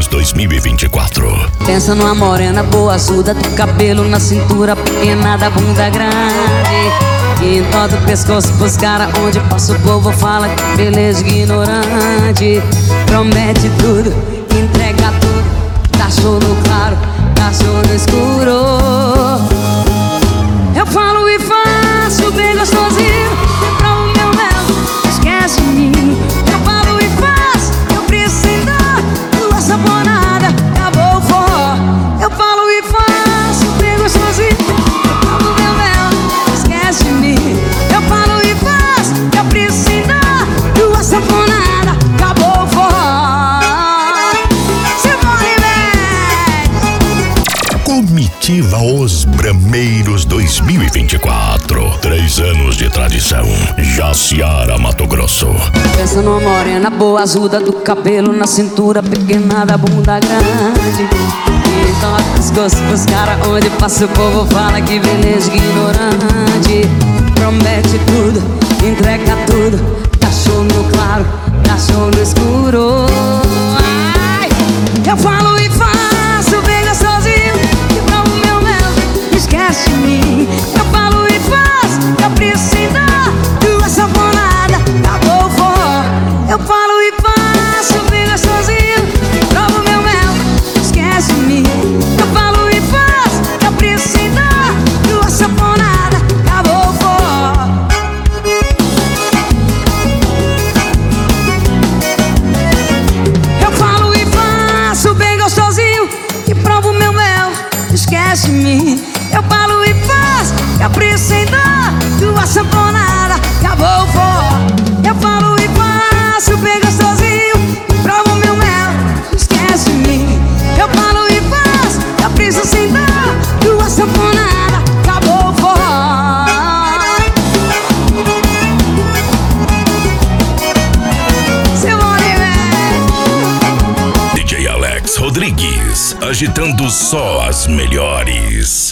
Brasileiros 2024. Pensa numa morena boazuda, do cabelo na cintura, pequena da bunda grande, e entorta o pescoço pros caras, onde passa o povo fala que beleza ignorante. Promete tudo, entrega tudo, dá show no claro, dá show no escuro. Eu falo e faço bem gostosinho, pra o meu mel, esquece de mim. Eu falo e faço, eu preciso dar tua saponada, acabou o forró. Eu falo e faço bem gostosinho, pra o meu mel, esquece de mim. Eu falo e faço, eu preciso dar tua saponada, acabou o forró. Comitiva Os Brameiros 2024. 3 anos de tradição. Jaciara, Mato Grosso. Pensa numa morena boazuda, do cabelo na cintura, pequena da bunda grande, e então a pescoço pros caras, onde passa o povo fala que beleza ignorante. Promete tudo, entrega tudo, dá show no claro, dá show no escuro. Ai, eu falo e faço bem gostosinho, e pra o meu mel, esquece de mim. Eu falo e faço, eu preciso dar tua saponada, acabou o forró. Eu falo e faço bem gostosinho, e pra o meu mel, esquece de mim. Eu falo e faço, eu preciso dar tua saponada, acabou o forró. Eu falo e faço bem gostosinho, e provo meu mel, esquece de mim. Eu falo e faço, eu preciso dar tua saponada, acabou o forró. Eu falo e faço bem gostosinho, e provo meu mel, esquece de mim. Eu falo e faço, eu preciso dar tua saponada, acabou o forró. Seu Oliver. DJ Alex Rodrigues, agitando só as melhores.